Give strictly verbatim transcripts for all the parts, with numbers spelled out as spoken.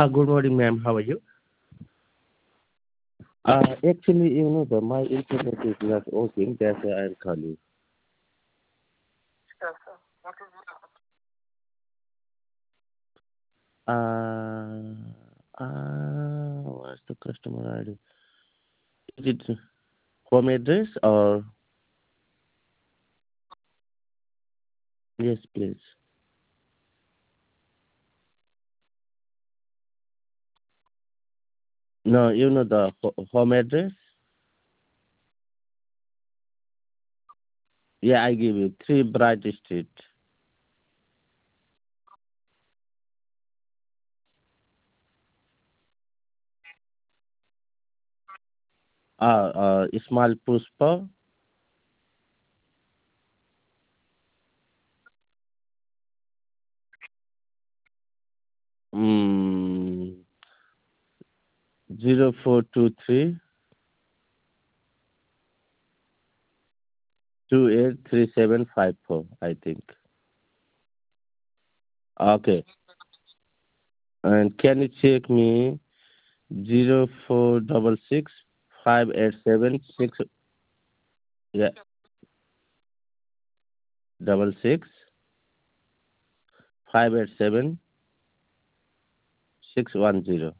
Uh, good morning, ma'am. How are you? Uh, actually, you know, the, my internet is not working. That's why I'm calling. Uh, uh, what's the customer I D? Is it home address or? Yes, please. No, you know the ho- home address? Yeah, I give you three Bright Street. Uh, uh, Ismail Puspa. Mm, zero four two three two eight three seven five four. I think. Okay. And can you check me zero four double six five eight seven six? Yeah, double six five eight seven six one zero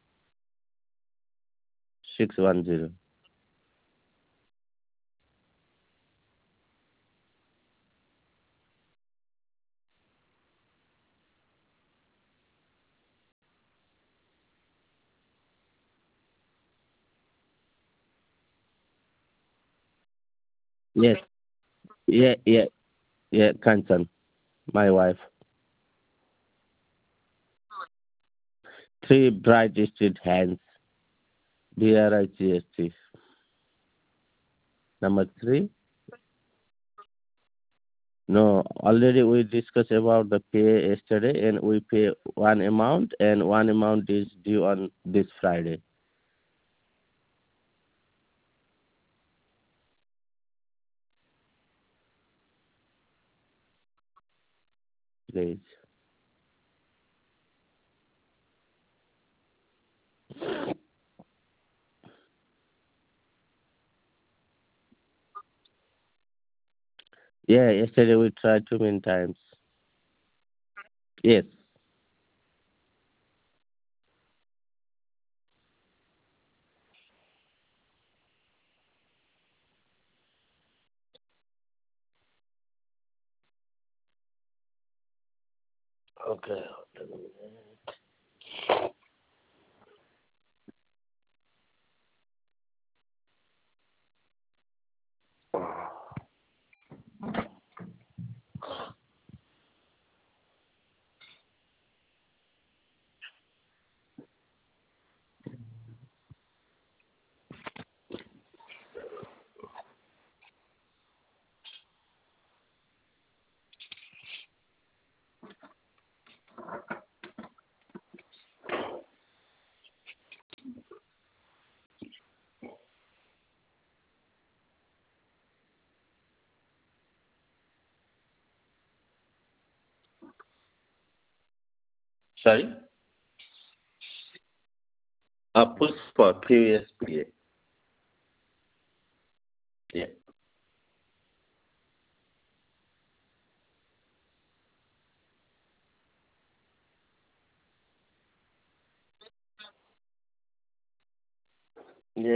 six one zero. Yes. Yeah. Yeah. Yeah. Kanchan, my wife. Three Bright Street Hands. B R I G S T. Number three. No, already we discussed about the pay yesterday, and we pay one amount, and one amount is due on this Friday. Please. Yeah, yesterday we tried too many times. Yes. Okay. Sorry? A push for previous period. Yeah. Yeah.